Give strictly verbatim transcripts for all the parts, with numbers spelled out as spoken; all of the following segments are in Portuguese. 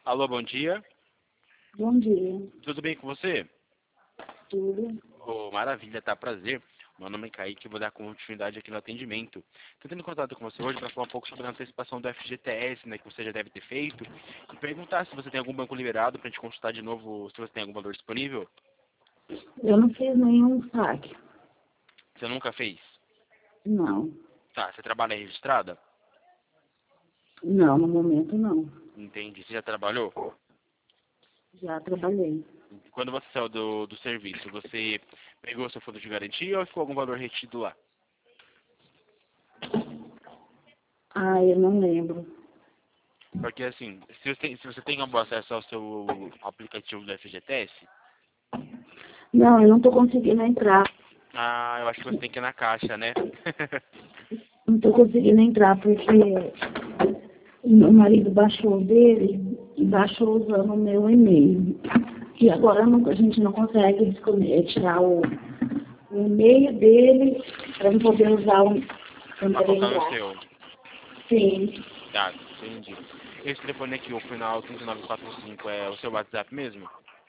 Alô, bom dia. Bom dia. Tudo bem com você? Tudo? Oh, maravilha, tá, prazer. Meu nome é Kaique, vou dar continuidade aqui no atendimento. Estou tendo contato com você hoje para falar um pouco sobre a antecipação do F G T S, né, que você já deve ter feito, e perguntar se você tem algum banco liberado para a gente consultar de novo se você tem algum valor disponível. Eu não fiz nenhum saque. Você nunca fez? Não. Tá, você trabalha registrada? Não, no momento não. Entendi. Você já trabalhou? Já trabalhei. Quando você saiu do, do serviço, você pegou seu fundo de garantia ou ficou algum valor retido lá? Ah, eu não lembro. Porque assim, se você tem, se você tem algum acesso ao seu aplicativo do F G T S, Não, eu não tô conseguindo entrar. ah, eu acho que você tem que ir na caixa, né? Não tô conseguindo entrar porque meu marido baixou o dele e baixou usando o meu e-mail. E agora não- a gente não consegue descone- tirar o, o e-mail dele para não poder usar o Pra colocar no entrar. seu. Sim. Tá, entendi. Esse telefone aqui, o final trinta e nove quarenta e cinco, é o seu WhatsApp mesmo?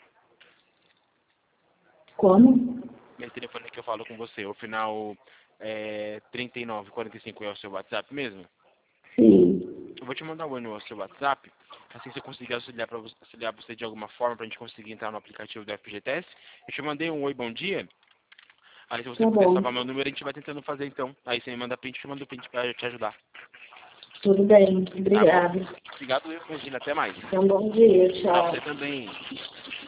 Como? Esse telefone que eu falo com você, o final é, trinta e nove quarenta e cinco é o seu WhatsApp mesmo? Sim. Eu vou te mandar um oi no seu WhatsApp, assim que você conseguir auxiliar, pra você, auxiliar você de alguma forma pra gente conseguir entrar no aplicativo do F G T S. Eu te mandei um oi, bom dia. Aí se você Tá puder bom. salvar meu número, a gente vai tentando fazer então. Aí você me manda print, eu mando o print pra te ajudar. Tudo bem. Tá bom? Obrigada. Obrigado, eu, Regina. Até mais. Então, bom dia. Pra Tchau. você também.